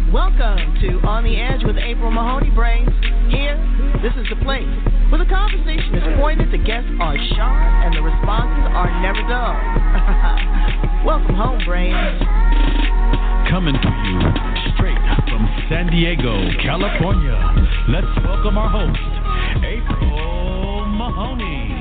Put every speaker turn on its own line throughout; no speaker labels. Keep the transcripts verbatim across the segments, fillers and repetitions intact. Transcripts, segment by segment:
Welcome to On the Edge with April Mahoney Brains. Here, this is the place where the conversation is pointed, the guests are sharp, and the responses are never dull. Welcome home, Brains.
Coming to you straight from San Diego, California. Let's welcome our host, April Mahoney.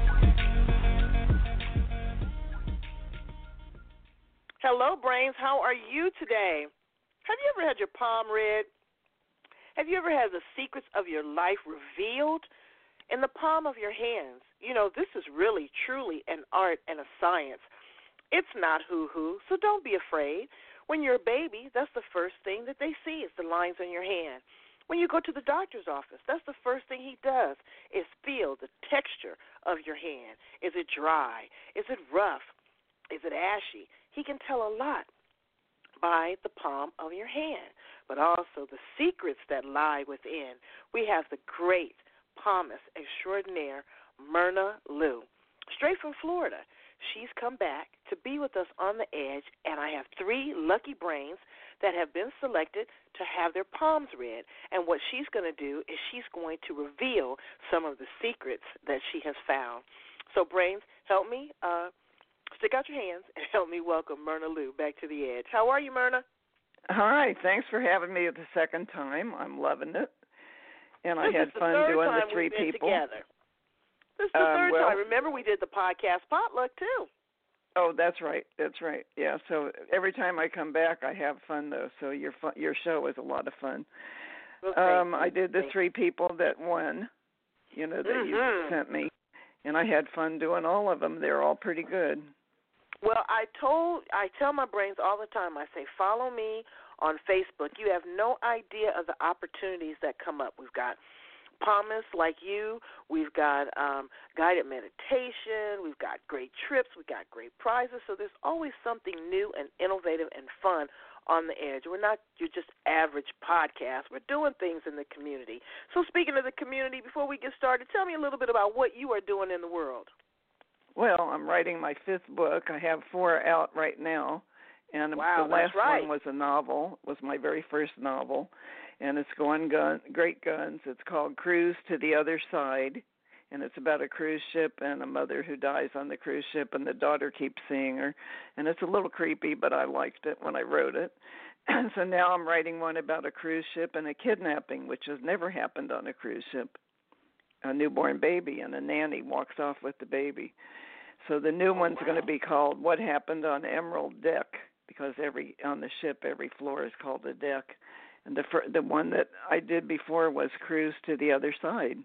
Hello, Brains. How are you today? Have you ever had your palm read? Have you ever had the secrets of your life revealed in the palm of your hands? You know, this is really, truly an art and a science. It's not hoo-hoo, so don't be afraid. When you're a baby, that's the first thing that they see is the lines on your hand. When you go to the doctor's office, that's the first thing he does is feel the texture of your hand. Is it dry? Is it rough? Is it ashy? He can tell a lot by the palm of your hand, but also the secrets that lie within. We have the great palmist extraordinaire, Myrna Loux, straight from Florida. She's come back to be with us on the edge, and I have three lucky brains that have been selected to have their palms read. And what she's going to do is she's going to reveal some of the secrets that she has found. So, brains, help me uh, stick out your hands and help me welcome Myrna Loux back to the edge. How are you, Myrna?
Hi, thanks for having me the second time. I'm loving it. And I
this
had
is the
fun
third
doing
time
the three
we've been
people.
Together. This is the
um,
third
well,
time. Remember, we did the podcast potluck, too.
Oh, that's right. That's right. Yeah, so every time I come back, I have fun, though. So your fun, your show is a lot of fun.
Well,
um, I did the
thank
three people that won, you know, that
mm-hmm.
you sent me. And I had fun doing all of them. They're all pretty good.
Well, I told, I tell my brains all the time, I say, follow me on Facebook. You have no idea of the opportunities that come up. We've got palmists like you. We've got um, guided meditation. We've got great trips. We've got great prizes. So there's always something new and innovative and fun on the edge. We're not your just average podcast. We're doing things in the community. So speaking of the community, before we get started, tell me a little bit about what you are doing in the world.
Well, I'm writing my fifth book. I have four out right now. And
wow,
the last
that's right.
one was a novel. It was my very first novel. And it's going gun, great guns. It's called Cruise to the Other Side. And it's about a cruise ship and a mother who dies on the cruise ship, and the daughter keeps seeing her. And it's a little creepy, but I liked it when I wrote it. And so now I'm writing one about a cruise ship and a kidnapping, which has never happened on a cruise ship. A newborn baby, and a nanny walks off with the baby. So the new
oh,
one's
wow.
going to be called What Happened on Emerald Deck, because every on the ship, every floor is called a deck. And the the one that I did before was Cruise to the Other Side.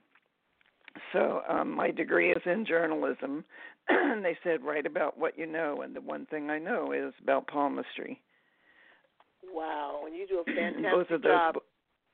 So um, my degree is in journalism, and they said write about what you know, and the one thing I know is about palmistry.
Wow, and you do a fantastic
both of those
job.
Bo-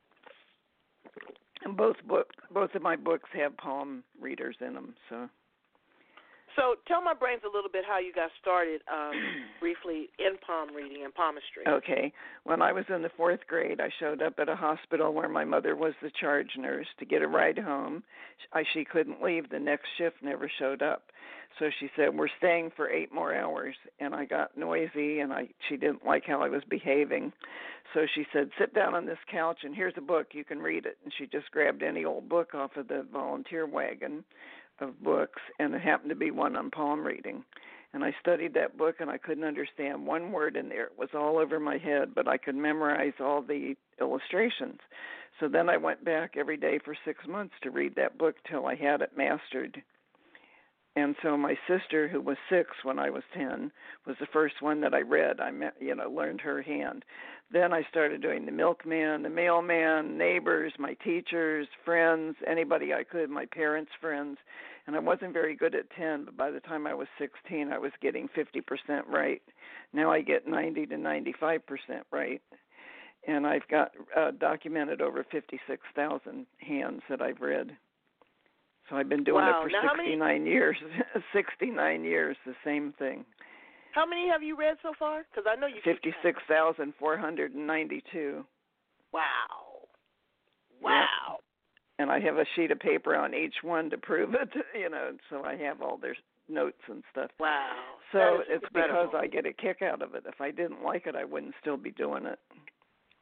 and both book, both of my books have palm readers in them. So.
So tell my brains a little bit how you got started um, briefly in palm reading and palmistry.
Okay. When I was in the fourth grade, I showed up at a hospital where my mother was the charge nurse to get a ride home. I, she couldn't leave. The next shift never showed up. So she said, we're staying for eight more hours. And I got noisy, and I she didn't like how I was behaving. So she said, sit down on this couch, and here's a book. You can read it. And she just grabbed any old book off of the volunteer wagon of books, and it happened to be one on palm reading. And I studied that book, and I couldn't understand one word in there. It was all over my head, but I could memorize all the illustrations. So then I went back every day for six months to read that book till I had it mastered. And so my sister, who was six when I was ten, was the first one that I read. I, met, you know, learned her hand. Then I started doing the milkman, the mailman, neighbors, my teachers, friends, anybody I could, my parents' friends. And I wasn't very good at ten, but by the time I was sixteen, I was getting fifty percent right. Now I get ninety to ninety-five percent right. And I've got uh, documented over fifty-six thousand hands that I've read. So I've been doing
wow.
it for
now,
sixty-nine
many,
years. sixty-nine years, the same thing.
How many have you read so far? Because I know you.
Fifty-six thousand four hundred and ninety-two.
Wow. Wow.
Yep. And I have a sheet of paper on each one to prove it. You know, so I have all their notes and stuff.
Wow.
So it's
incredible.
because I get a kick out of it. If I didn't like it, I wouldn't still be doing it.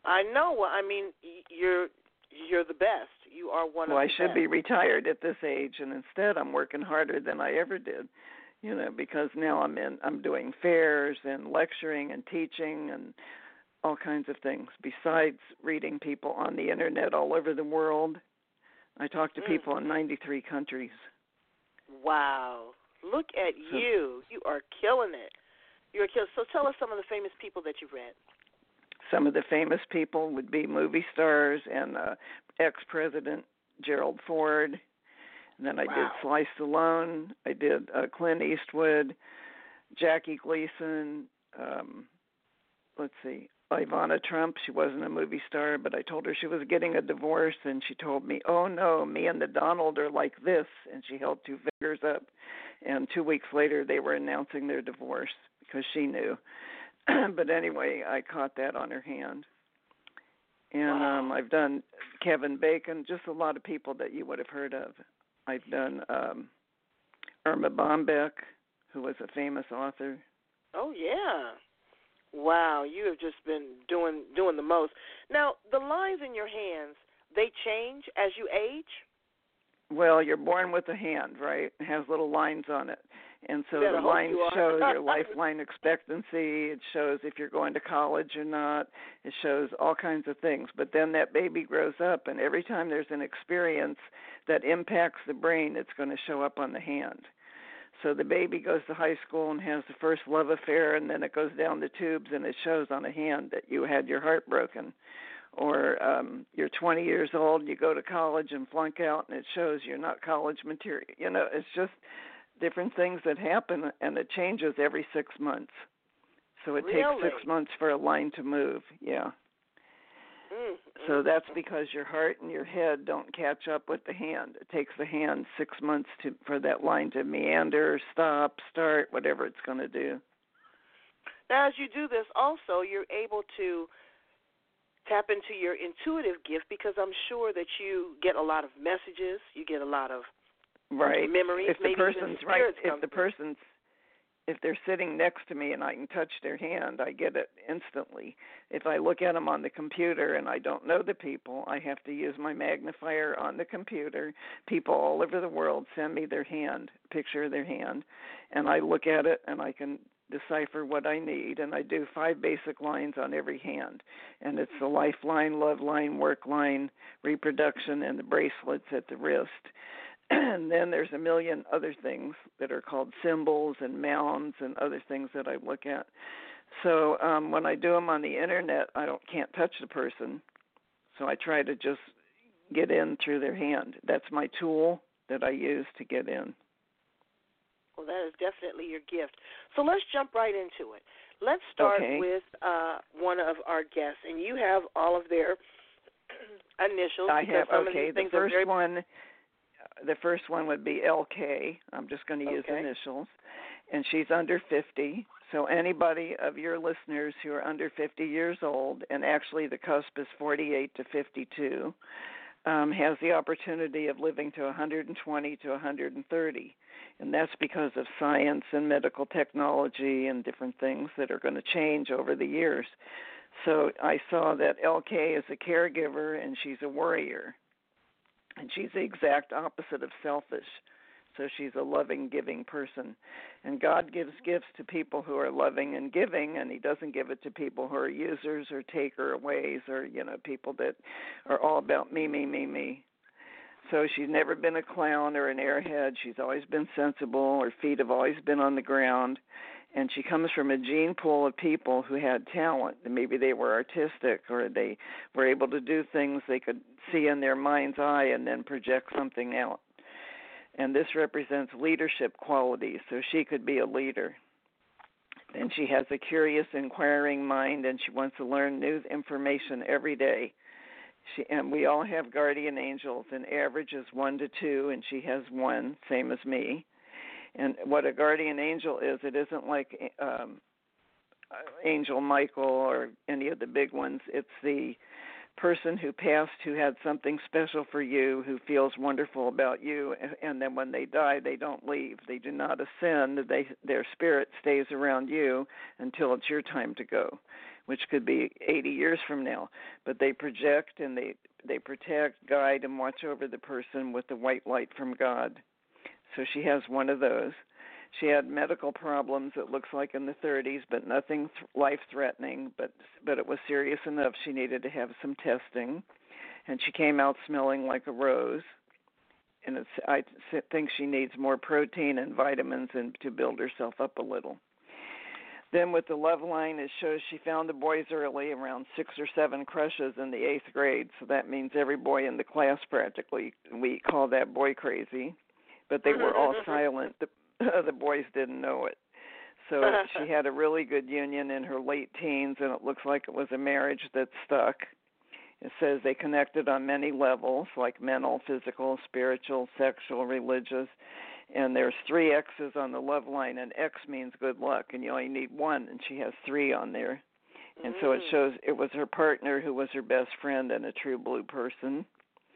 I know. Well, I mean, you're you're the best. You are one
well,
of
I
the
should
best.
be retired at this age, and instead I'm working harder than I ever did. You know, because now I'm in. I'm doing fairs and lecturing and teaching and all kinds of things. Besides reading people on the internet all over the world, I talk to
Mm.
people in ninety-three countries.
Wow. Look at
So,
you. You are killing it. You're killing. So tell us some of the famous people that you've read.
some of the famous people would be movie stars and uh, ex-president Gerald Ford. And then I
Wow.
did Sly Stallone. I did uh, Clint Eastwood, Jackie Gleason. Um, let's see, Ivana Trump. She wasn't a movie star, but I told her she was getting a divorce, and she told me, "Oh no, me and the Donald are like this," and she held two fingers up. And two weeks later, they were announcing their divorce because she knew. But anyway, I caught that on her hand. And
Wow.
um, I've done Kevin Bacon, just a lot of people that you would have heard of. I've done um, Irma Bombeck, who was a famous author.
Oh yeah. Wow, you have just been doing doing the most. Now, the lines in your hands, they change as you age?
Well, you're born with a hand, right? It has little lines on it. And so
Better
the
hope
lines
you are.
show your lifeline expectancy. It shows if you're going to college or not. It shows all kinds of things. But then that baby grows up, and every time there's an experience that impacts the brain, it's going to show up on the hand. So the baby goes to high school and has the first love affair, and then it goes down the tubes, and it shows on a hand that you had your heart broken. Or um, you're twenty years old, you go to college and flunk out, and it shows you're not college material. You know, it's just different things that happen, and it changes every six months. So it
Really?
takes six months for a line to move, yeah.
Mm,
So
mm,
that's
mm.
because your heart and your head don't catch up with the hand. It takes the hand six months to for that line to meander, stop, start, whatever it's going to do.
Now, as you do this also, you're able to tap into your intuitive gift because I'm sure that you get a lot of messages, you get a lot of
right.
memories.
If the
maybe
person's
even
right,
spirits
if
come
the
through.
person's if they're sitting next to me and I can touch their hand, I get it instantly. If I look at them on the computer and I don't know the people, I have to use my magnifier on the computer. People all over the world send me their hand, picture of their hand, and I look at it and I can decipher what I need, and I do five basic lines on every hand. And it's the lifeline, love line, work line, reproduction, and the bracelets at the wrist. And then there's a million other things that are called symbols and mounds and other things that I look at. So um, when I do them on the internet, I don't can't touch the person. So I try to just get in through their hand. That's my tool that I use to get in.
Well, that is definitely your gift. So let's jump right into it. Let's start
Okay.
with uh, one of our guests, and you have all of their initials.
I
because
have,
some
okay,
of these
the
things are
first
very...
one, the first one would be L K. I'm just going to use
Okay.
initials. And she's under fifty. So anybody of your listeners who are under fifty years old, and actually the cusp is forty-eight to fifty-two, um, has the opportunity of living to one hundred twenty to one hundred thirty. And that's because of science and medical technology and different things that are going to change over the years. So I saw that L K is a caregiver and she's a worrier. And she's the exact opposite of selfish. So she's a loving, giving person. And God gives gifts to people who are loving and giving, and he doesn't give it to people who are users or taker-aways or, you know, people that are all about me, me, me, me. So she's never been a clown or an airhead. She's always been sensible. Her feet have always been on the ground. And she comes from a gene pool of people who had talent. Maybe they were artistic or they were able to do things they could see in their mind's eye and then project something out. And this represents leadership qualities, so she could be a leader. And she has a curious, inquiring mind, and she wants to learn new information every day. She, and we all have guardian angels, and average is one to two, and she has one, same as me. And what a guardian angel is, it isn't like um, Angel Michael or any of the big ones. It's the person who passed who had something special for you, who feels wonderful about you, and then when they die, they don't leave. They do not ascend. They, their spirit stays around you until it's your time to go, which could be eighty years from now. But they project and they, they protect, guide, and watch over the person with the white light from God. So she has one of those. She had medical problems, it looks like, in the thirties, but nothing th- life-threatening, but but it was serious enough she needed to have some testing. And she came out smelling like a rose. And it's, I think she needs more protein and vitamins and to build herself up a little. Then with the love line, it shows she found the boys early, around six or seven crushes in the eighth grade. So that means every boy in the class practically, we call that boy crazy. But they were all silent. The, the boys didn't know it. So she had a really good union in her late teens, and it looks like it was a marriage that stuck. It says they connected on many levels, like mental, physical, spiritual, sexual, religious. And there's three X's on the love line, and X means good luck, and you only need one, and she has three on there. And mm. so it shows it was her partner who was her best friend and a true blue person.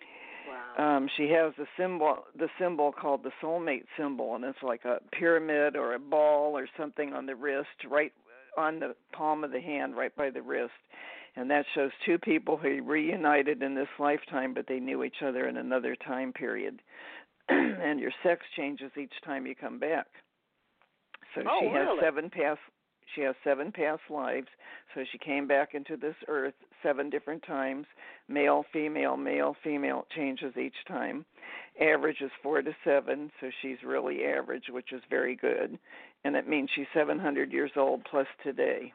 Wow.
Um, she has the symbol, the symbol called the soulmate symbol, and it's like a pyramid or a ball or something on the wrist, right on the palm of the hand, right by the wrist. And that shows two people who reunited in this lifetime, but they knew each other in another time period. And your sex changes each time you come back. So
oh,
she has
really?
seven past she has seven past lives. So she came back into this earth seven different times. Male, female, male, female changes each time. Average is four to seven, so she's really average, which is very good. And it means she's seven hundred years old plus today.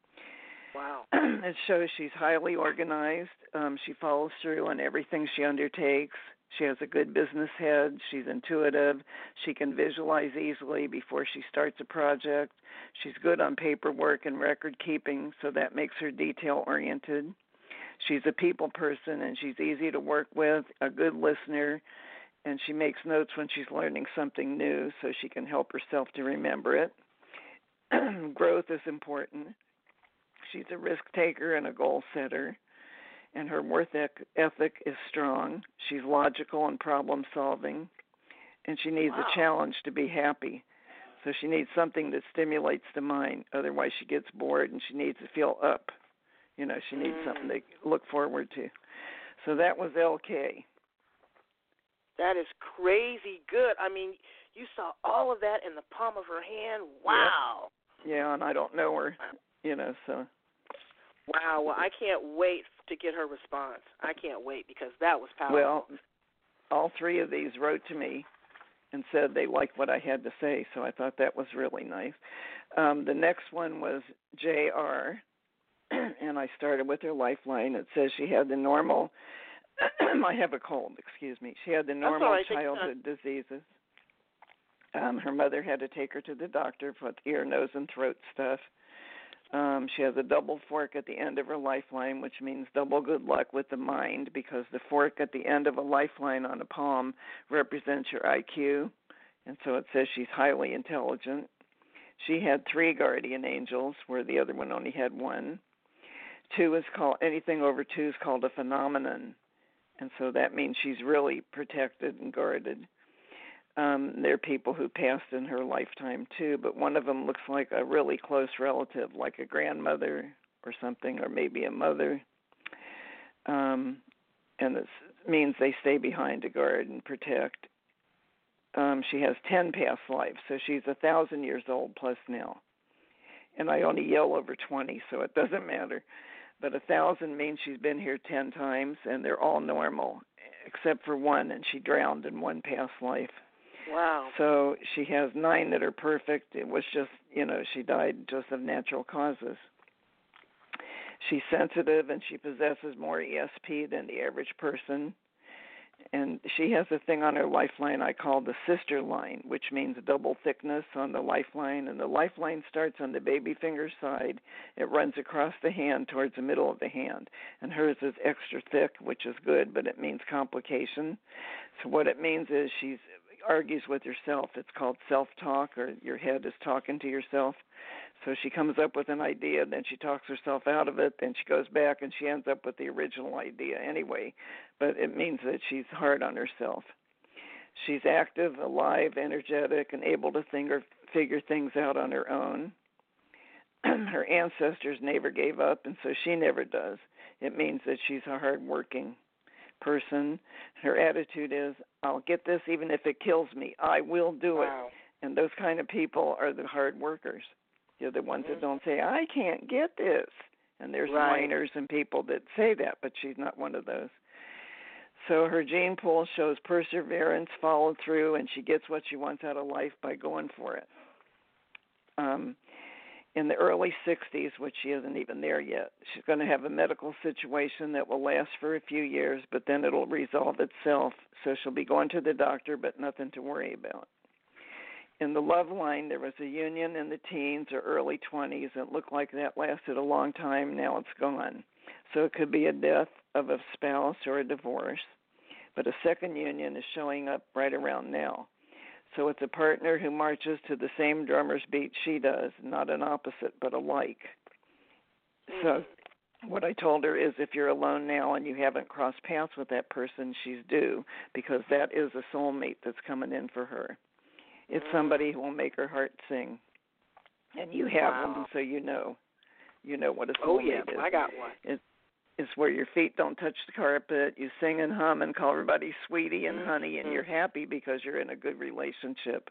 Wow.
It shows she's highly organized. Um, she follows through on everything she undertakes. She has a good business head. She's intuitive. She can visualize easily before she starts a project. She's good on paperwork and record keeping, so that makes her detail-oriented. She's a people person, and she's easy to work with, a good listener, and she makes notes when she's learning something new so she can help herself to remember it. Growth is important. She's a risk taker and a goal setter. And her work ethic is strong. She's logical and problem-solving, and she needs
wow.
a challenge to be happy. So she needs something that stimulates the mind. Otherwise, she gets bored, and she needs to feel up. You know, she needs mm. something to look forward to. So that was L K.
That is crazy good. I mean, you saw all of that in the palm of her hand. Wow.
Yep. Yeah, and I don't know her, you know, so.
Wow. Well, I can't wait to get her response. I can't wait because that was powerful.
Well, all three of these wrote to me and said they liked what I had to say, so I thought that was really nice. Um, the next one was J R, and I started with her lifeline. It says she had the normal, I have a cold, excuse me. She had the normal
right.
childhood diseases. Um, her mother had to take her to the doctor for ear, nose, and throat stuff. Um, she has a double fork at the end of her lifeline, which means double good luck with the mind, because the fork at the end of a lifeline on a palm represents your I Q, and so it says she's highly intelligent. She had three guardian angels, where the other one only had one. Two is called, anything over two is called a phenomenon, and so that means she's really protected and guarded. Um, there are people who passed in her lifetime, too, but one of them looks like a really close relative, like a grandmother or something, or maybe a mother. Um, and this means they stay behind to guard and protect. Um, she has ten past lives, so she's a thousand years old plus now. And I only yell over twenty, so it doesn't matter. But a thousand means she's been here ten times, and they're all normal, except for one, and she drowned in one past life.
Wow.
So she has nine that are perfect. It was just, you know, she died just of natural causes. She's sensitive, and she possesses more E S P than the average person. And she has a thing on her lifeline I call the sister line, which means double thickness on the lifeline. And the lifeline starts on the baby finger side. It runs across the hand towards the middle of the hand. And hers is extra thick, which is good, but it means complication. So what it means is she's argues with herself. It's called self-talk, or your head is talking to yourself. So she comes up with an idea, then she talks herself out of it, then she goes back and she ends up with the original idea anyway. But it means that she's hard on herself. She's active, alive, energetic, and able to think or figure things out on her own. Her ancestors never gave up, and so she never does. It means that she's a hard-working person. Her attitude is, I'll get this even if it kills me. I will do
wow.
it. And those kind of people are the hard workers. They're the ones
mm-hmm.
that don't say, I can't get this. And there's
right.
whiners and people that say that, but she's not one of those. So her gene pool shows perseverance, follow through, and she gets what she wants out of life by going for it. Um, in the early sixties, which she isn't even there yet, she's going to have a medical situation that will last for a few years, but then it'll resolve itself. So she'll be going to the doctor, but nothing to worry about. In the love line, there was a union in the teens or early twenties. It looked like that lasted a long time. Now it's gone. So it could be a death of a spouse or a divorce. But a second union is showing up right around now. So it's a partner who marches to the same drummer's beat she does, not an opposite, but a like. So what I told her is if you're alone now and you haven't crossed paths with that person, she's due, because that is a soulmate that's coming in for her. It's somebody who will make her heart sing. And you have
wow.
one, so you know. You know what a soulmate
oh, yeah,
is.
I got one.
It's, it's where your feet don't touch the carpet. You sing and hum and call everybody sweetie and
mm-hmm.
honey, and you're happy because you're in a good relationship.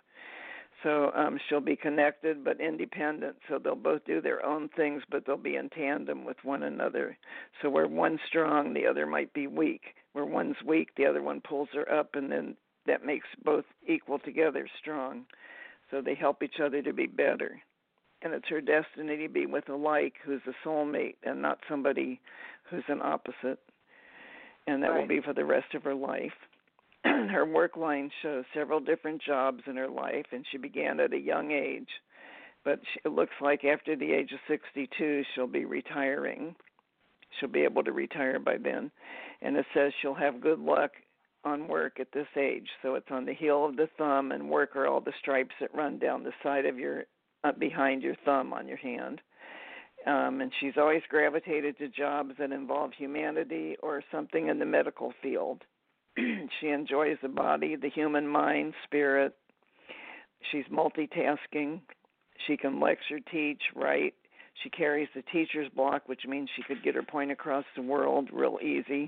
So um, she'll be connected but independent. So they'll both do their own things, but they'll be in tandem with one another. So where one's strong, the other might be weak. Where one's weak, the other one pulls her up, and then that makes both equal together strong. So they help each other to be better. And it's her destiny to be with a like who's a soulmate and not somebody who's an opposite. And that
right.
will be for the rest of her life. Her work line shows several different jobs in her life, and she began at a young age. But she, it looks like after the age of sixty-two, she'll be retiring. She'll be able to retire by then. And it says she'll have good luck on work at this age. So it's on the heel of the thumb, and work are all the stripes that run down the side of your Uh, behind your thumb on your hand. Um, and she's always gravitated to jobs that involve humanity or something in the medical field. She enjoys the body, the human mind, spirit. She's multitasking. She can lecture, teach, write. She carries the teacher's block, which means she could get her point across the world real easy.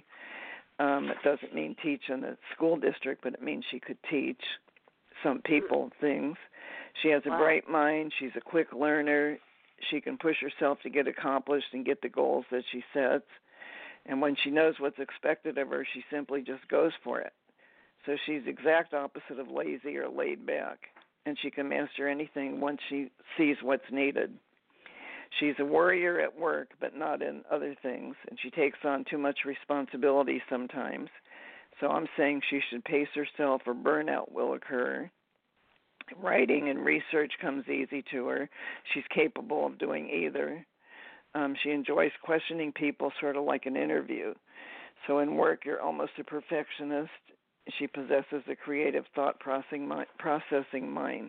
Um, it doesn't mean teach in a school district, but it means she could teach some people things. She has a
wow.
bright mind. She's a quick learner. She can push herself to get accomplished and get the goals that she sets. And when she knows what's expected of her, she simply just goes for it. So she's the exact opposite of lazy or laid back, and she can master anything once she sees what's needed. She's a warrior at work, but not in other things, and she takes on too much responsibility sometimes. So I'm saying she should pace herself or burnout will occur. Writing and research comes easy to her. She's capable of doing either. Um, she enjoys questioning people, sort of like an interview. So in work, you're almost a perfectionist. She possesses a creative thought processing mind. Processing mind.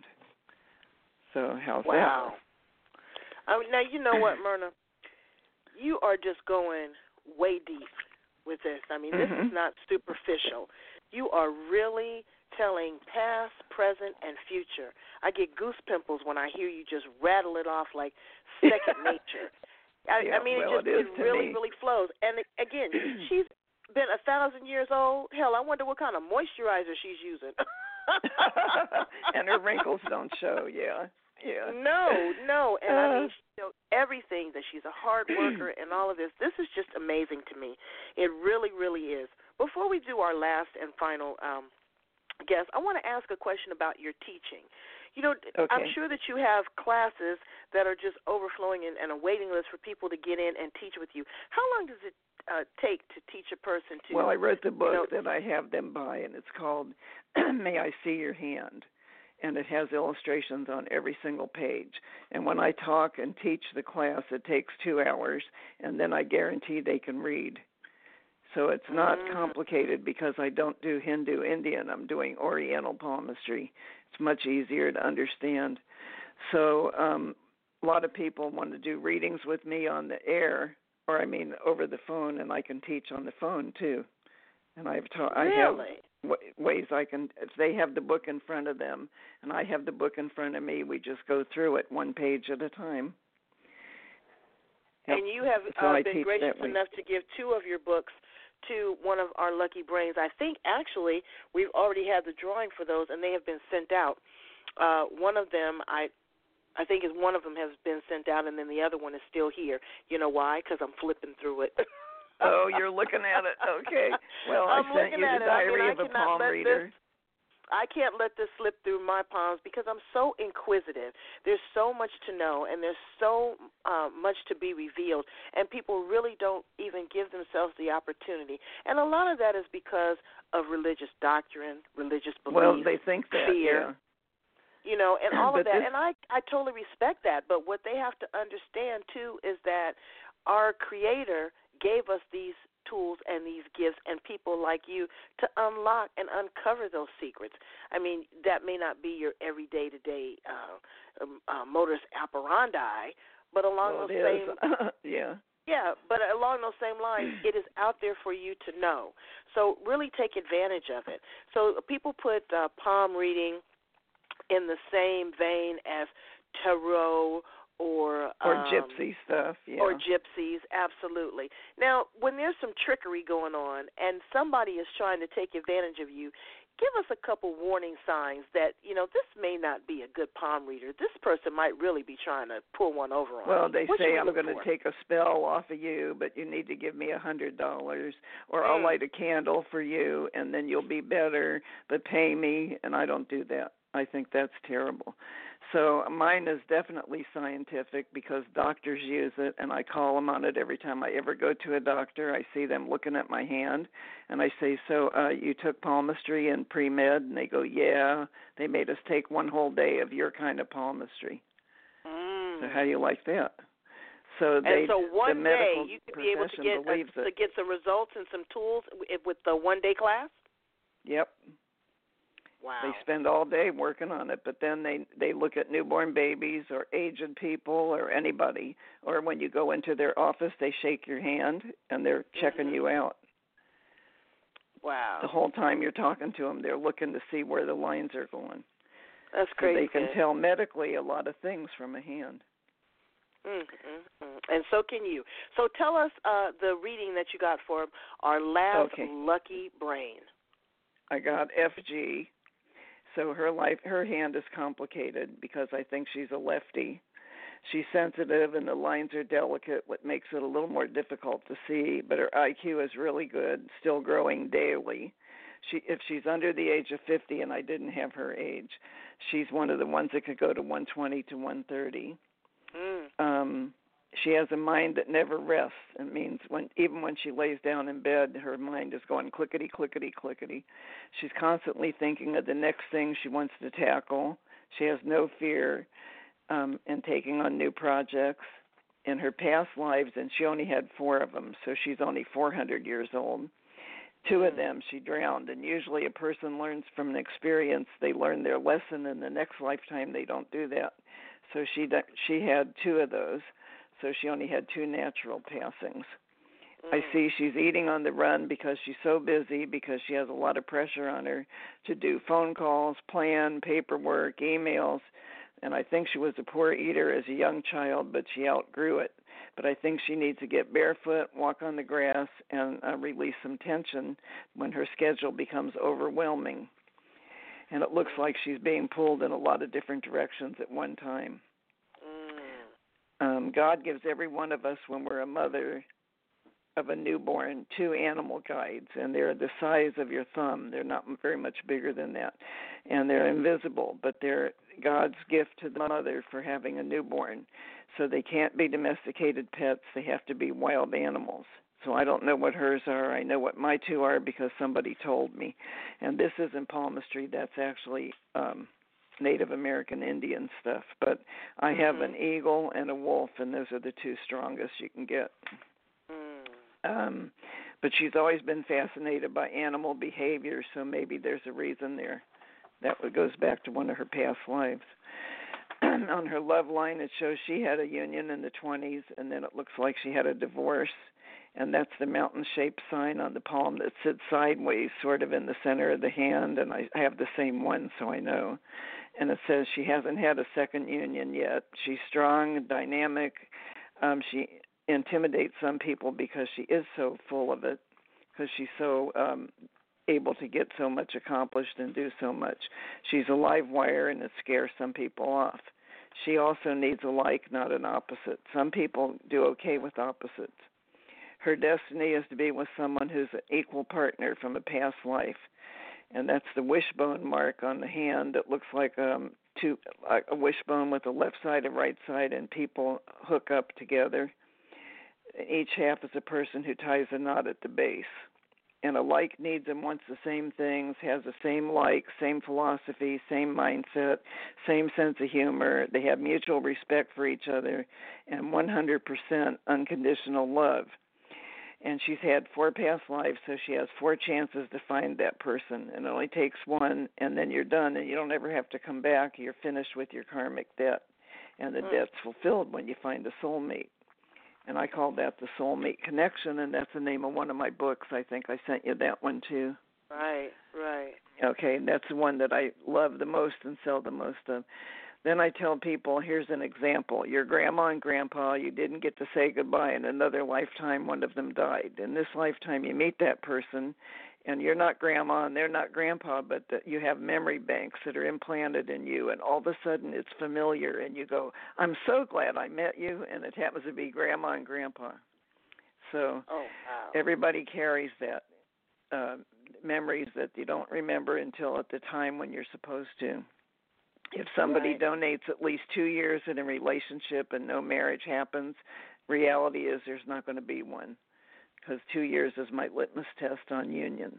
So how's
wow.
that?
Wow. Now, you know what, Myrna? You are just going way deep with this. I mean, this
mm-hmm.
is not superficial. You are really telling past, present, and future. I get goose pimples when I hear you just rattle it off like second nature. I,
yeah,
I mean,
well,
it just
it,
it really,
me.
really flows. And it, again, she's been a thousand years old. Hell, I wonder what kind of moisturizer she's using.
And her wrinkles don't show. Yeah, yeah.
No, no. And uh, I mean,
Uh,
you know, everything that she's a hard worker and all of this. This is just amazing to me. It really, really is. Before we do our last and final um, guest, I want to ask a question about your teaching. You know,
okay.
I'm sure that you have classes that are just overflowing and, and a waiting list for people to get in and teach with you. How long does it uh, take to teach a person to?
Well, I wrote the book
you know,
that I have them buy, and it's called May I See Your Hand, and it has illustrations on every single page. And when I talk and teach the class, it takes two hours, and then I guarantee they can read. So it's not
mm.
complicated because I don't do Hindu Indian. I'm doing Oriental palmistry. It's much easier to understand. So um, a lot of people want to do readings with me on the air, or I mean over the phone, and I can teach on the phone too. And I've taught.
Really?
I have w- ways I can. If they have the book in front of them, and I have the book in front of me, we just go through it one page at a time. Yep.
And you have
so
uh, been gracious enough to give two of your books to one of our lucky brains. I think actually we've already had the drawing for those, and they have been sent out. Uh, one of them, I, I think, is one of them has been sent out, and then the other one is still here. You know why? Because I'm flipping through it.
Oh, you're looking at it. Okay. Well, I
I'm
sent you the
it.
Diary
I mean,
of a Palm Reader.
This, I can't let this slip through my palms because I'm so inquisitive. There's so much to know, and there's so uh, much to be revealed, and people really don't even give themselves the opportunity. And a lot of that is because of religious doctrine, religious beliefs,
well, they think that,
fear.
Yeah.
You know, and all of that.
This...
And I, I totally respect that. But what they have to understand, too, is that our Creator gave us these tools and these gifts and people like you to unlock and uncover those secrets. I mean, that may not be your everyday to-day uh, uh, modus operandi, but along
well,
those
it
same
is. yeah.
Yeah, but along those same lines, it is out there for you to know. So really take advantage of it. So people put uh, palm reading in the same vein as tarot or
or
um,
gypsy stuff, yeah.
Or gypsies, absolutely. Now, when there's some trickery going on and somebody is trying to take advantage of you, give us a couple warning signs that, you know, this may not be a good palm reader. This person might really be trying to pull one over on
well,
you.
they
What
say,
we
I'm going
for?
to take a spell off of you, but you need to give me a hundred dollars, or
mm.
I'll light a candle for you, and then you'll be better, but pay me, and I don't do that. I think that's terrible. So mine is definitely scientific because doctors use it, and I call them on it every time I ever go to a doctor. I see them looking at my hand, and I say, so uh, you took palmistry and pre-med? And they go, yeah. They made us take one whole day of your kind of palmistry.
Mm.
So how do you like that? So they,
and so one
the medical
day you could be able to get
believes
a,
it.
to get some results and some tools with the one-day class?
Yep.
Wow.
They spend all day working on it, but then they, they look at newborn babies or aged people or anybody, or when you go into their office, they shake your hand and they're checking
mm-hmm.
you out.
Wow.
The whole time you're talking to them, they're looking to see where the lines are going.
That's
so
crazy.
They can tell medically a lot of things from a hand.
Mm-hmm. And so can you. So tell us uh, the reading that you got for our last
okay.
lucky brain.
I got F G. So her life, her hand is complicated because I think she's a lefty. She's sensitive and the lines are delicate, what makes it a little more difficult to see, but her I Q is really good, still growing daily. She, if she's under the age of fifty, and I didn't have her age, she's one of the ones that could go to one twenty to one thirty.
Mm.
Um, she has a mind that never rests. It means when even when she lays down in bed, her mind is going clickety, clickety, clickety. She's constantly thinking of the next thing she wants to tackle. She has no fear um, in taking on new projects. In her past lives, and she only had four of them, so she's only four hundred years old. Two of them she drowned, and usually a person learns from an experience. They learn their lesson in the next lifetime. They don't do that. So she she had two of those. So she only had two natural passings. Mm. I see she's eating on the run because she's so busy, because she has a lot of pressure on her to do phone calls, plan, paperwork, emails. And I think she was a poor eater as a young child, but she outgrew it. But I think she needs to get barefoot, walk on the grass, and uh, release some tension when her schedule becomes overwhelming. And it looks like she's being pulled in a lot of different directions at one time. Um, God gives every one of us, when we're a mother of a newborn, two animal guides, and they're the size of your thumb. They're not very much bigger than that, and they're invisible, but they're God's gift to the mother for having a newborn. So they can't be domesticated pets. They have to be wild animals. So I don't know what hers are. I know what my two are because somebody told me. And this isn't palmistry. That's actually um, Native American Indian stuff. But I have an eagle and a wolf, and those are the two strongest you can get.
Mm.
Um, but she's always been fascinated by animal behavior, so maybe there's a reason there. That goes back to one of her past lives. On her love line, it shows she had a union in the twenties, and then it looks like she had a divorce, and that's the mountain-shaped sign on the palm that sits sideways, sort of in the center of the hand, and I have the same one, so I know. And it says she hasn't had a second union yet. She's strong, dynamic. Um, she intimidates some people because she is so full of it, because she's so um, able to get so much accomplished and do so much. She's a live wire, and it scares some people off. She also needs a like, not an opposite. Some people do okay with opposites. Her destiny is to be with someone who's an equal partner from a past life, and that's the wishbone mark on the hand. It looks like um, two, like a wishbone with the left side and right side, and people hook up together. Each half is a person who ties a knot at the base. And a like needs and wants the same things, has the same like, same philosophy, same mindset, same sense of humor. They have mutual respect for each other and one hundred percent unconditional love. And she's had four past lives, so she has four chances to find that person. And it only takes one, and then you're done, and you don't ever have to come back. You're finished with your karmic debt. And the mm. debt's fulfilled when you find a soulmate. And I call that the Soulmate Connection, and that's the name of one of my books. I think I sent you that one, too.
Right, right.
Okay, and that's the one that I love the most and sell the most of. Then I tell people, here's an example. Your grandma and grandpa, you didn't get to say goodbye. In another lifetime, one of them died. In this lifetime, you meet that person, and you're not grandma and they're not grandpa, but that you have memory banks that are implanted in you, and all of a sudden it's familiar, and you go, I'm so glad I met you, and it happens to be grandma and grandpa. So
oh, wow.
Everybody carries that, uh, memories that you don't remember until at the time when you're supposed to. If somebody
right.
donates at least two years in a relationship and no marriage happens, reality is there's not going to be one, because two years is my litmus test on unions.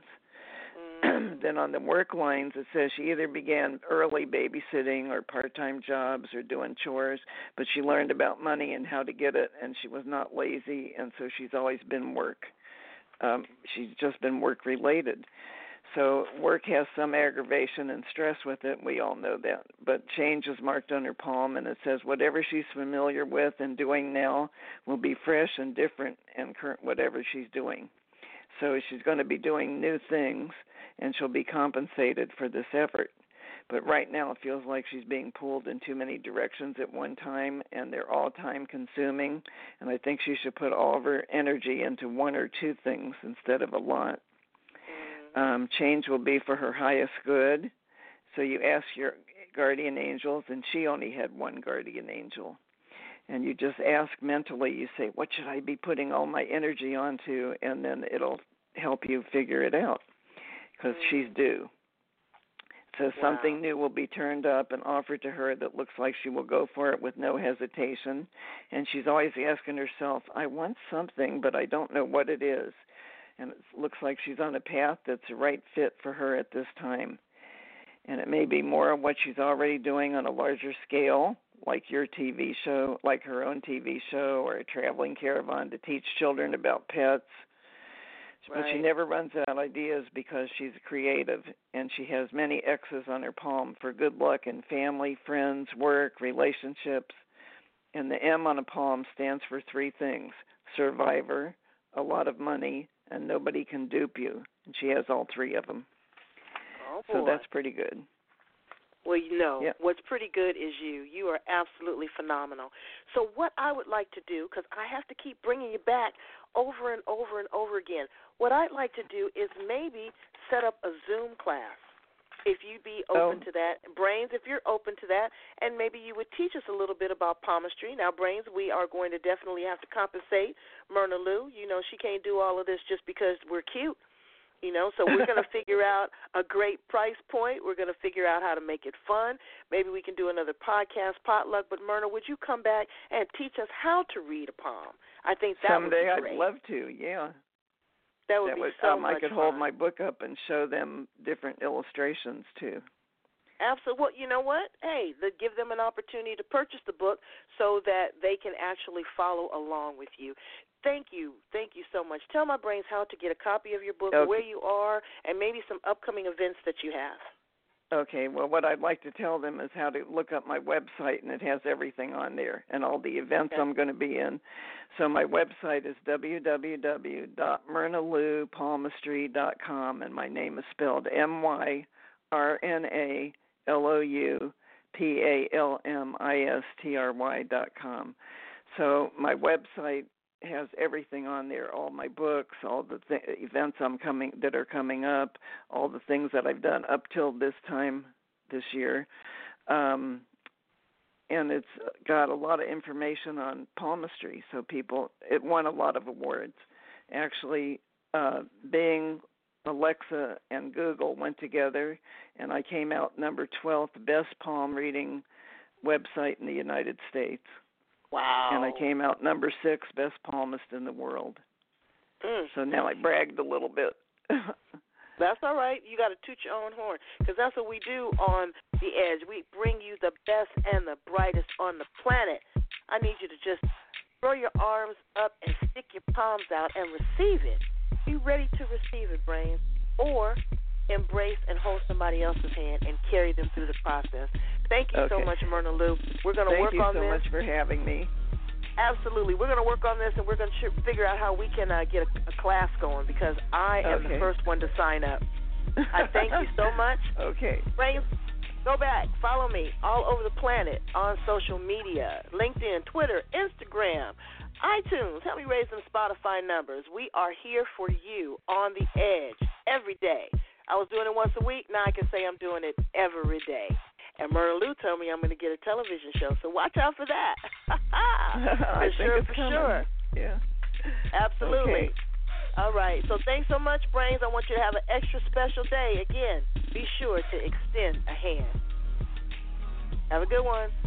Mm. Then on the work lines, it says she either began early babysitting or part-time jobs or doing chores, but she learned about money and how to get it, and she was not lazy, and so she's always been work. Um, she's just been work-related. So work has some aggravation and stress with it. We all know that. But change is marked on her palm, and it says whatever she's familiar with and doing now will be fresh and different and current whatever she's doing. So she's going to be doing new things, and she'll be compensated for this effort. But right now it feels like she's being pulled in too many directions at one time, and they're all time-consuming. And I think she should put all of her energy into one or two things instead of a lot. Um, change will be for her highest good. So you ask your guardian angels, and she only had one guardian angel. And you just ask mentally, you say, what should I be putting all my energy onto? And then it'll help you figure it out, because mm. she's due. So wow. something new will be turned up and offered to her that looks like she will go for it with no hesitation. And she's always asking herself, I want something, but I don't know what it is. And it looks like she's on a path that's the right fit for her at this time. And it may be more of what she's already doing on a larger scale, like your T V show, like her own T V show, or a traveling caravan to teach children about pets. Right. But she never runs out of ideas because she's creative, and she has many X's on her palm for good luck in family, friends, work, relationships. And the M on a palm stands for three things: survivor, a lot of money, and nobody can dupe you. And she has all three of them.
Oh, boy.
So that's pretty good.
Well, you know,
yep.
what's pretty good is you. You are absolutely phenomenal. So what I would like to do, because I have to keep bringing you back over and over and over again, what I'd like to do is maybe set up a Zoom class, if you'd be open
oh.
to that. Brains, if you're open to that, and maybe you would teach us a little bit about palmistry. Now, Brains, we are going to definitely have to compensate Myrna Lou. You know, she can't do all of this just because we're cute. You know, so we're going to figure out a great price point. We're going to figure out how to make it fun. Maybe we can do another podcast potluck. But, Myrna, would you come back and teach us how to read a palm? I think that
Someday
would be great.
I'd love to, yeah.
That would
that
be
would,
so
um,
much
I could
fun.
hold my book up and show them different illustrations, too.
Absolutely. Well, you know what? Hey, the, give them an opportunity to purchase the book so that they can actually follow along with you. Thank you. Thank you so much. Tell my brains how to get a copy of your book,
okay.
where you are, and maybe some upcoming events that you have.
Okay, well, what I'd like to tell them is how to look up my website, and it has everything on there and all the events okay. I'm going to be in. So my website is w w w dot myrna lou palmistry dot com, and my name is spelled M Y R N A L O U P A L M I S T R Y dot com. So my website has everything on there, all my books, all the th- events I'm coming that are coming up, all the things that I've done up till this time this year. Um, and it's got a lot of information on palmistry, so people, it won a lot of awards. Actually, uh, Bing, Alexa, and Google went together, and I came out number twelfth best palm reading website in the United States.
Wow.
And I came out number six, best palmist in the world.
Mm.
So now I bragged a little bit.
That's all right. You got to toot your own horn, because that's what we do on The Edge. We bring you the best and the brightest on the planet. I need you to just throw your arms up and stick your palms out and receive it. Be ready to receive it, brains, or embrace and hold somebody else's hand and carry them through the process. Thank you
okay.
so much, Myrna Lou. We're going to work on
so
this.
Thank you so much for having me.
Absolutely. We're going to work on this, and we're going to figure out how we can uh, get a, a class going, because I am
okay.
the first one to sign up. I thank you so much.
Okay.
Brains, go back. Follow me all over the planet on social media, LinkedIn, Twitter, Instagram, iTunes. Help me raise them Spotify numbers. We are here for you on The Edge every day. I was doing it once a week. Now I can say I'm doing it every day. And Myrna Lou told me I'm going to get a television show, so watch out for that.
I
for
think
sure,
it's
for
coming.
sure.
Yeah.
Absolutely.
Okay.
All right. So thanks so much, Brains. I want you to have an extra special day. Again, be sure to extend a hand. Have a good one.